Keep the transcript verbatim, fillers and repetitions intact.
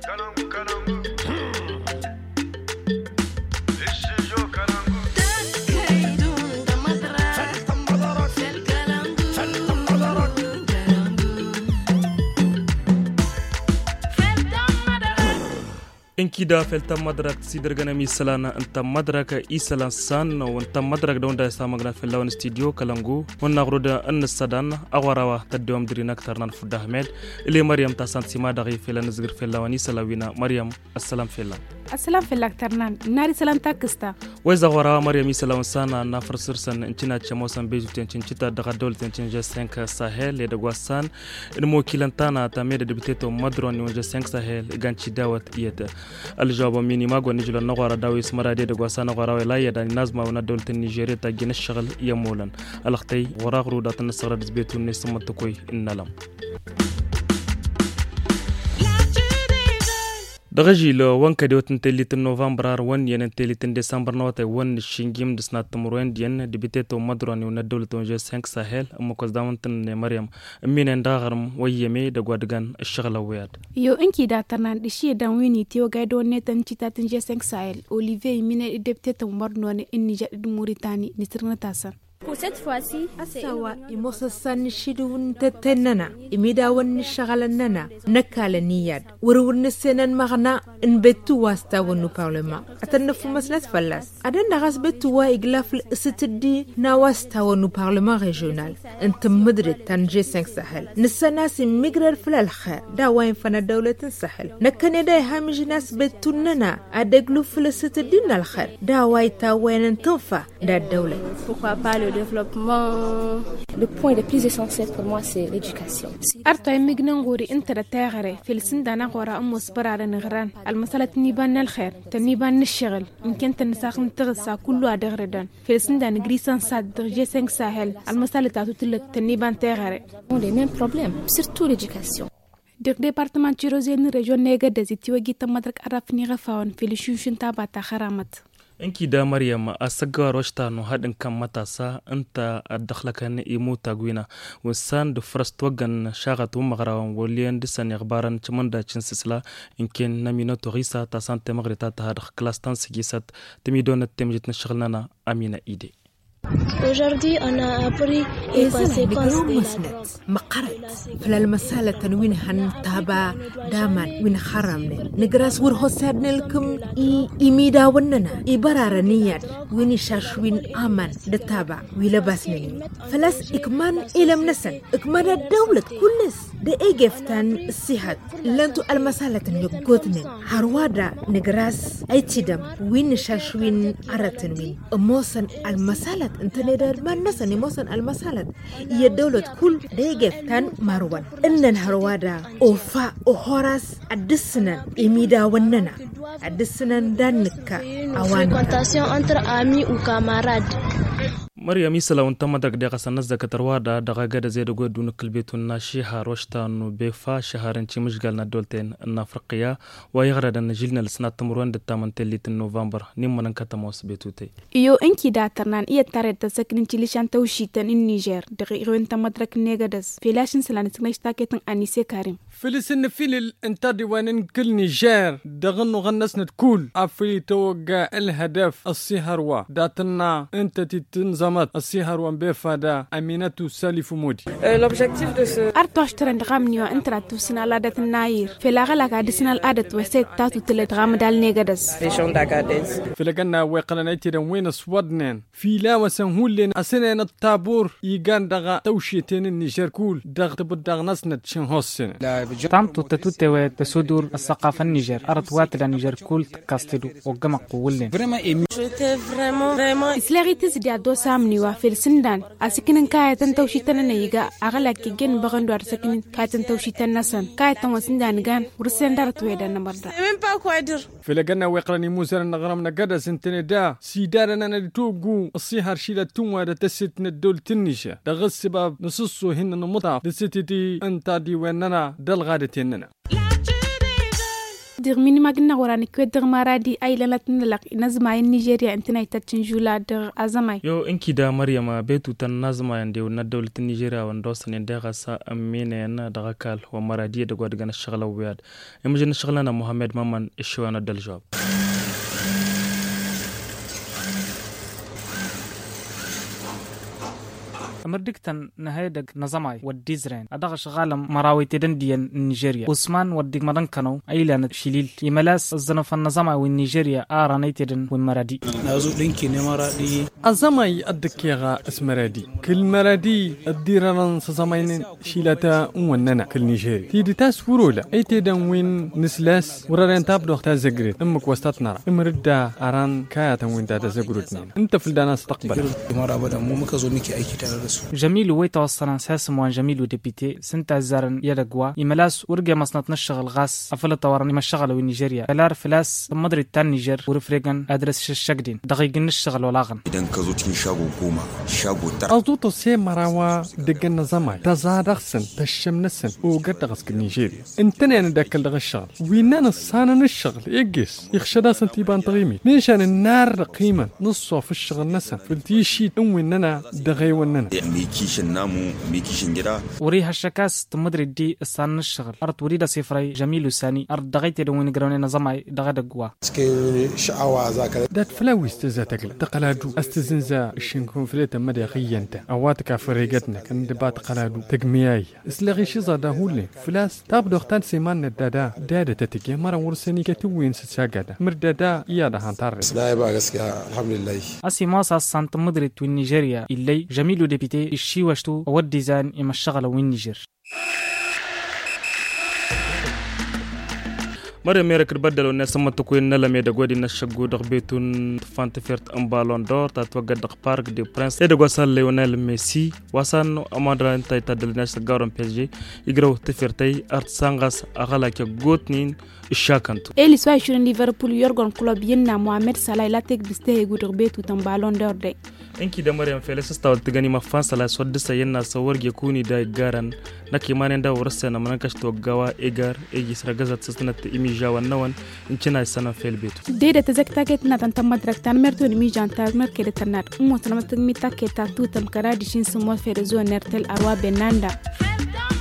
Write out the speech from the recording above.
inkida felta madrak sidergana mi salana anta madraka isalan san wanta madrak donda samagna felawan studio kalangu wonna groda an sadan awarawa tadwam dirina ktarnan fud ahmed ile maryam tasan sima dagi felan zgir felawani salawina maryam assalam fela assalam fela ktarnan nari salam takista wayza warawa maryam isalan sana na farsirsan inchina chamosan beju tenchita daga dol tenchinja cinq sahel le dagwasan inmo kilantana tamede debiteto madron wonja cinq sahel ganchi dawat iyata الجواب مني ما قلنا نجلو نغارة داوي سمرا دي دقوا نغارة ولاية داني نازمة وندولة النيجيرية تاجين الشغل يمولا الأختي وراغ رودات النصغر دزبيتو نسمة تكوي إنالام دغجي لو وان كديوت نتليت نوفمبر وان ين نتليت ديسمبر نوت وان شينجيم دسنا تمروين دين ديبيتو مدروني وندولة تونجي cinq ساحل ام كوزداون تن مريم مين داغرم ويمي دغوا دغان الشغل وياد يو انكي داترنا دشي دان ويني تيو غايدو نتن تيتا تنجي cinq ساحل اوليفي مين ديبيتو مدروني اني جاد موريتاني نترنا تاسن Pour cette fois-ci, sawa imosasan shidun tatanana imidawan shagalanana nakala niyad warwurn senan magna in betu wasta wonu parlement atanna fu maslas fallas adan gas betu wa iglaf sitdi na wasta wonu parlement régional ant madrid tanje cinq sahel nisanas migrar fil khair da wayn fana dawlat sahel nakane da hamij nas betunana adeglu fil sitdi na khair da way ta wayn tofa da dawlat pourquoi pas le développement. Le point le plus essentiel pour moi, c'est l'éducation. أرتو يمجن غوري أنت رتاغري في السند أنا غورا أم مصبرة نغران المسألة نيبان الخير تنيبان الشغل يمكن تنساق نتغسى كله أدغردان في السند نجريسان صاد درجة سنك ساهل المسألة تعطيلك تنيبان تاغري. Les mêmes problèmes, surtout l'éducation. دير ديبارتمان تشيروزين ريجون نيغا دزيتي وجي تمدرك أرافني غفاون في الشوشن تابعتا خرامت. inki da maryam asagwa roshta no hadin kan matasa anta adakhlakan imu tagwina wasan da first wagan shagatu maghrawan waliyan disan ikhbaran chimanda chin sisla inkin namino torisa ta sante magrita ta hadakh klastan sigisat timidona temjit nashghalna amina ide. Aujourd'hui, on a appris les conséquences de la مقرت في المسألة تنوين هن تابا دامان وين خرمنا نجرس ورهسادنا لكم إيميدا وننا إبرار نياد وين شاشوين آمان دتابا ويلبسني فلاس إكمان إلى منسن إكمان الدولة كلس ده إجفتان الصحة لانتو المسألة نجوتنا هروادا نجرس أي تدم وين شاشوين عرتنوين موسن المسألة انت ندار ما نسني موسن المسألة هي الدولة كل ديجف تان مروان إنن هروادا أوفا أوهراس أدسنا إميدا وننا أدسنا دانكا أوان entre amis ou camarades. مريم يسلا وانت مدك دقا سنزا كترواد دقا قد زيدو قد دون كلبيتو ناشيها روشتان بيفا شهرين چي مشغلنا دولتين النافرقية ويغرد ان جيلنا لسنة تمروان دتامن تليت نوفمبر نيمونن كتموس بيتوتي يو انكي داترنان إيا تاريد تسكرين تليشان توشيتن النيجر دقيقو انت مدرك نيغدس فيلاشن سلان سنشتاكيتن أنيسي كاريم فلسن فيل الانتادي وانن كل نيجر دغنو غنسنا تكول افي توقع الهدف السيهروا داتنا انت تتنزمت السيهروا بفادا اميناتو سالف مودي l'objectif de ce أرتوش ترند غامنيو انترا توسنا لادة الناير في لاغلاك عدسنا الادت وسيت تاتو تلت غام دال نيغدس région d'Agadez. فلقنا ويقلنا ايتيرا وين سودنين في لا وسنهولين اسنين الطابور يغان دغا توشيتين النيجر كول دغ تبدغ نسنة تشنهوسين تامتو تتوتي تسودور الثقافة النيجر أرد واتلا نيجر كول تكاستدو وقمق قولين J'étais vraiment vraiment إسلاغي تزدي عدو سامنيوا في السندان أسكنن كايتن توشيتن نيغا أغلاك كيجن بغندو أرسكنن كايتن توشيتن نسن كايتن وسندان غان ورسين دارت ويدا نمردا même pas quoi dire. فلقنا ويقلني موسى نغرمنا قدا سنتين دا سيدارنا ندوغو السيهر شيلة توما دا تستنا الدول تنشا دا غسباب نصصو هن نمطا دا ستتي انتا دي ويننا دا الغادة تننا دغ ميني ما قلنا وراني كويت دغ مرادي أي لالتنا لك نزمة نيجيريا انتنا يتتنجولا دغ أزماي يو إنكي دا مريم بيتو تن نزمة يندي وندولة نيجيريا وندوسن يندغا سا أمين دغاكال ومرادية دغوا دغان الشغلة وياد يمجن الشغلنا محمد مامان إشوانا دالجواب مردكتن نهايدك نظامي وديزرين أدغ شغالم مراوي تدنديا نيجيريا عثمان وديك مدن كانوا أيلان شليل يملاس الزنف النظامي والنيجيريا آراني تدن والمرادي نازو لينكي نمرادي الزماي أدكيغا اسمرادي كل مرادي الديران سزمين شيلاتا وننا كل نيجيري تيدي تاس ورولا أي تدن وين نسلاس ورارين تابدو اختار زقريت أمك وستاتنا امردا أران كاياتا وين تاتا زقروتنا انت في الدانا استقبل مرة بدا مو مكازو ميكي أي كتار جميل ويتوصلنا ساس موان جميل وديبيتي سنتا زارن يدقوا يملاس ورقة مصنط نشغل غاس أفل طورني ما الشغل وين فلار فلاس مدري تان نيجر ورفريغان أدرس الشقدين دقيق نشغل ولاغن إذن كزوتين شاغو كوما شاغو تر أضوطو سي مراوا دقنا زماي تزادغسن تشمنسن وقد غسك نيجيريا انتنا نداكل دغ الشغل ويننا الصانا نشغل يقس يخشدا سنتيبان تغيمي نيشان النار قيمة نصو في الشغل نسن فلتيشي ويننا دغي وننا ميكيشن نامو ميكيشن جرا وريها الشكاس تمدري دي الصان الشغل أرد وريدا سيفري جميل وساني أرد دغيتي دوين قروني نظامي دغا دقوا سكي شعوا ذاك دات فلاويس تزاتقل تقلادو استزنزا الشنكون فليتا مدى خيانتا أواتك فريقتنا كان دبات قلادو تقمياي اسلغي شيزا داهولي فلاس تابدو اختان سيمان الدادا دادا تتكي مرا ورساني كتوين ستساقادا مردادا إيادا هانتارس لا يبقى الحمد لله أسي ماسا سانت مدري توين نيجيريا إلي جميل وديبيتي الشي واشتو والديزاين إما الشغل وين نيجر مرة ميرك البدل والناس ما تكون نلا ميدا قودي نشجو دغبيتون فانت فيرت ام بالون دور تتوقع دغ بارك دي برنس يدا وصل ليونيل ميسي وصل امادرا انت تدل ناس غارم بي جي يغرو تفيرتي ارت سانغاس اغلا كي غوتنين الشاكنتو إلي سواء شرين ليفربول يورغون كلوب ينا محمد صلاح لاتك بيسته غودغبيتو تم بالون دور دي إنكي دا مريم فيلس استاول تغني ما فانس لا سود سينا صور يكوني دا غارن نكي مان دا ورسنا منكش توغوا ايغار ايجي سرغزات سنت ايميجا ونوان انچنا سنه فيل بيتو ديدا تزكتاكت نتن تم دركتان مرتو نميجان تاغ مركده تنات مو سلامت ميتا كيتا تو تم كرادي شين سمو فيرزو نرتل اروا بناندا